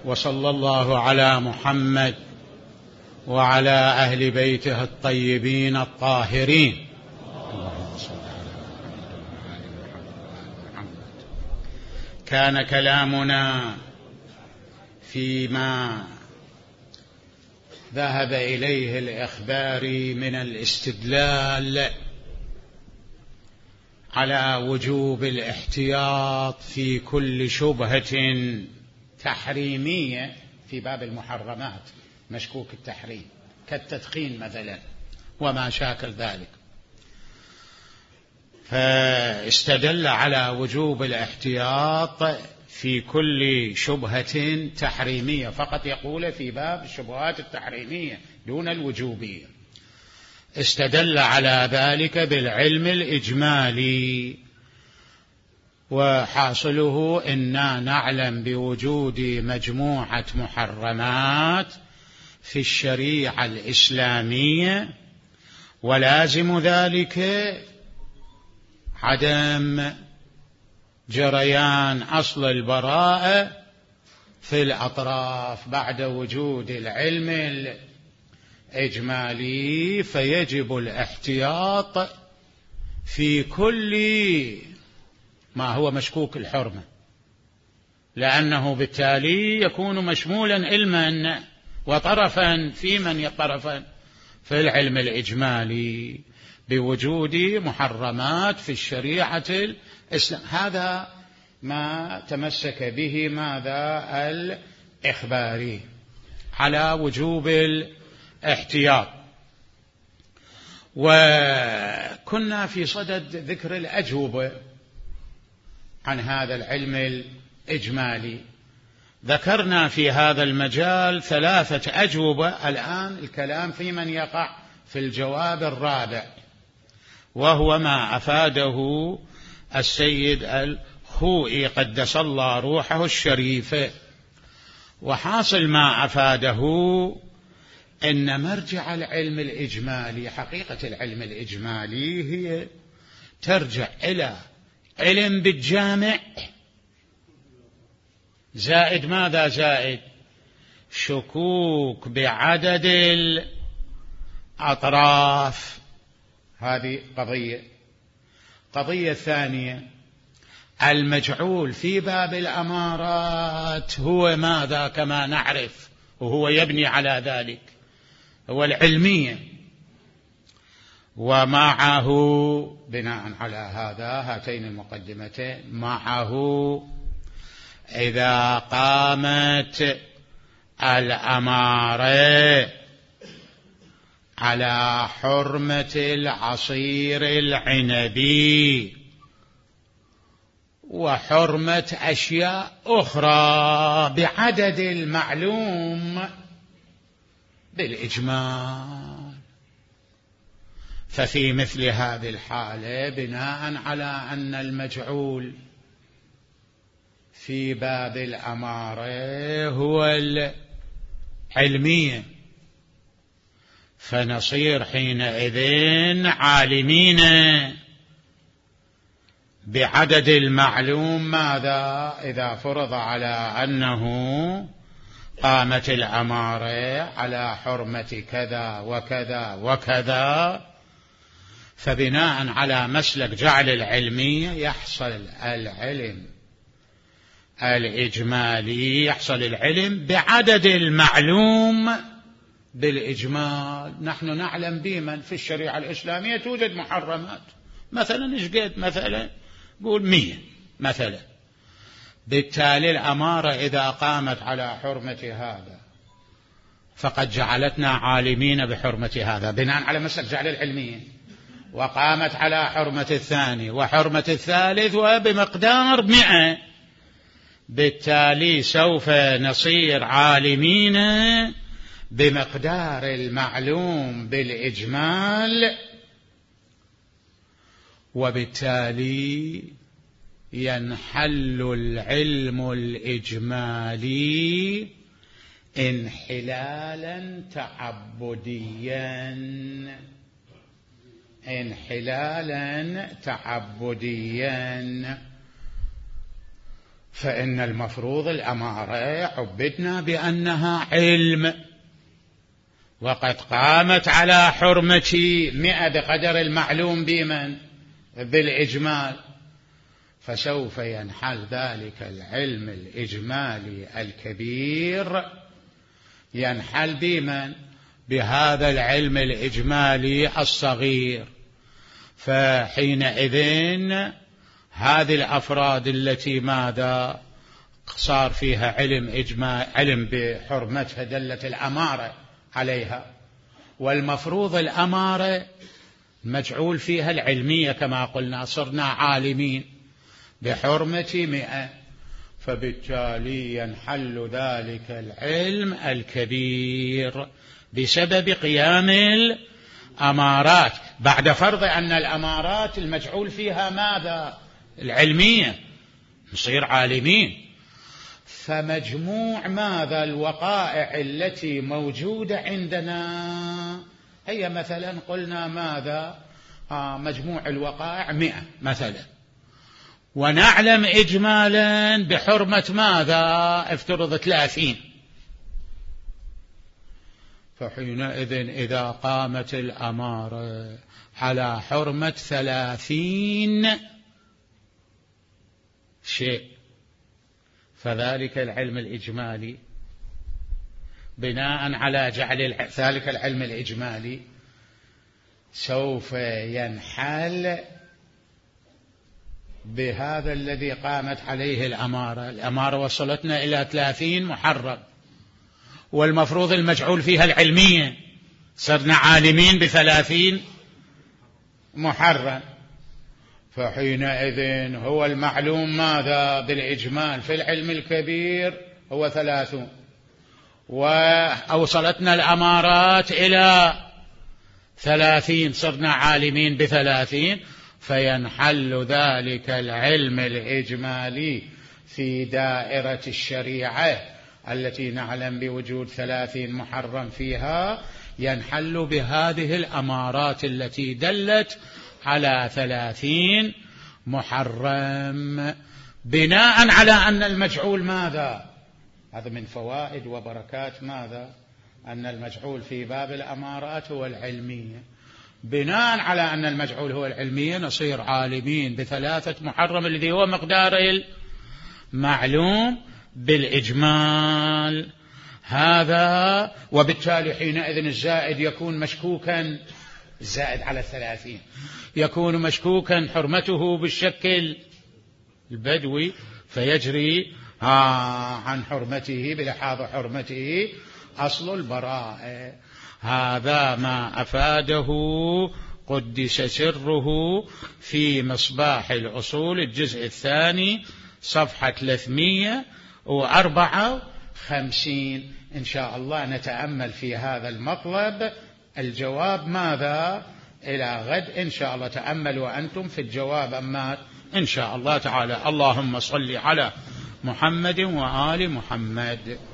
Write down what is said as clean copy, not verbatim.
وصلى الله على محمد وعلى أهل بيته الطيبين الطاهرين. اللهم صل على محمد. كان كلامنا فيما ذهب إليه الإخباري من الاستدلال على وجوب الاحتياط في كل شبهة تحريمية في باب المحرمات مشكوك التحريم كالتدخين مثلا وما شاكل ذلك، فاستدل على وجوب الاحتياط في كل شبهة تحريمية، فقط يقول في باب الشبهات التحريمية دون الوجوبية. استدل على ذلك بالعلم الإجمالي، وحاصله إننا نعلم بوجود مجموعة محرمات في الشريعة الإسلامية، ولازم ذلك عدم جريان أصل البراءة في الأطراف بعد وجود العلم الإجمالي، فيجب الاحتياط في كل ما هو مشكوك الحرمة، لأنه بالتالي يكون مشمولا علما وطرفا في من يطرفا في العلم الإجمالي بوجود محرمات في الشريعة الإسلام. هذا ما تمسك به ماذا الإخباري على وجوب الاحتياط. وكنا في صدد ذكر الأجوبة عن هذا العلم الإجمالي، ذكرنا في هذا المجال 3 أجوبة. الآن الكلام في من يقع في الجواب الرابع، وهو ما أفاده السيد الخوئي قدس الله روحه الشريفة. وحاصل ما أفاده إن مرجع العلم الإجمالي، حقيقة العلم الإجمالي هي ترجع إلى علم بالجامع زائد ماذا؟ زائد شكوك بعدد الأطراف. هذه قضية ثانية، المجعول في باب الأمارات هو ماذا؟ كما نعرف، وهو يبني على ذلك، هو العلمية. ومعه بناء على هاتين المقدمتين، معه إذا قامت الأمارة على حرمة العصير العنبي وحرمة أشياء أخرى بعدد المعلوم بالإجمال، ففي مثل هذه الحالة بناء على أن المجعول في باب الأمارة هو العلمية، فنصير حينئذ عالمين بعدد المعلوم ماذا؟ إذا فرض على أنه قامت الأمارة على حرمة كذا وكذا وكذا، فبناء على مسلك جعل العلمية يحصل العلم الإجمالي، يحصل العلم بعدد المعلوم بالإجمال. نحن نعلم بمن في الشريعة الإسلامية توجد محرمات، مثلا إشقد مثلا قول 100 مثلا، بالتالي الأمارة إذا قامت على حرمة هذا فقد جعلتنا عالمين بحرمة هذا بناء على مسلك جعل العلمية، وقامت على حرمة الثاني وحرمة الثالث وبمقدار 100، بالتالي سوف نصير عالمين بمقدار المعلوم بالإجمال، وبالتالي ينحل العلم الإجمالي انحلالا تعبديا، فإن المفروض الأمارة عبدنا بأنها علم، وقد قامت على حرمة 100 بقدر المعلوم بمن؟ بالإجمال. فسوف ينحل ذلك العلم الإجمالي الكبير، ينحل بمن؟ بهذا العلم الإجمالي الصغير. فحينئذ هذه الأفراد التي ماذا صار فيها علم بحرمتها دلت الأمارة عليها، والمفروض الأمارة مجعول فيها العلمية كما قلنا، صرنا عالمين بحرمة 100، فبالتالي ينحل ذلك العلم الكبير بسبب قيام الأمارات، بعد فرض أن الأمارات المجعول فيها ماذا؟ العلمية، نصير عالمين. فمجموع ماذا؟ الوقائع التي موجودة عندنا هي مثلا قلنا ماذا؟ مجموع الوقائع 100 مثلا، ونعلم إجمالا بحرمة ماذا؟ افترض 30. فحينئذ إذا قامت الأمارة على حرمة 30 شيء، فذلك العلم الإجمالي بناء على جعل ذلك العلم الإجمالي سوف ينحل بهذا الذي قامت عليه الأمارة. الأمارة وصلتنا إلى 30 محرم، والمفروض المجعول فيها العلمية، صرنا عالمين ب30 محرم. فحينئذ هو المعلوم ماذا؟ بالإجمال في العلم الكبير هو 30، وأوصلتنا الأمارات إلى 30، صرنا عالمين ب30، فينحل ذلك العلم الإجمالي في دائرة الشريعة التي نعلم بوجود 30 محرم فيها، ينحل بهذه الأمارات التي دلت على 30 محرم، بناء على أن المجعول ماذا؟ هذا من فوائد وبركات ماذا؟ أن المجعول في باب الأمارات هو العلمية. بناء على أن المجعول هو العلمية نصير عالمين ب3 محرم الذي هو مقدار المعلوم بالإجمال هذا. وبالتالي حينئذ الزائد يكون مشكوكا، الزائد على 30 يكون مشكوكا حرمته بالشكل البدوي، فيجري عن حرمته بلحاظ حرمته أصل البراءة. هذا ما أفاده قدس سره في مصباح الأصول الجزء الثاني صفحة 354. إن شاء الله نتأمل في هذا المطلب. الجواب ماذا؟ إلى غد إن شاء الله. تأملوا أنتم في الجواب أما إن شاء الله تعالى. اللهم صل على محمد وآل محمد.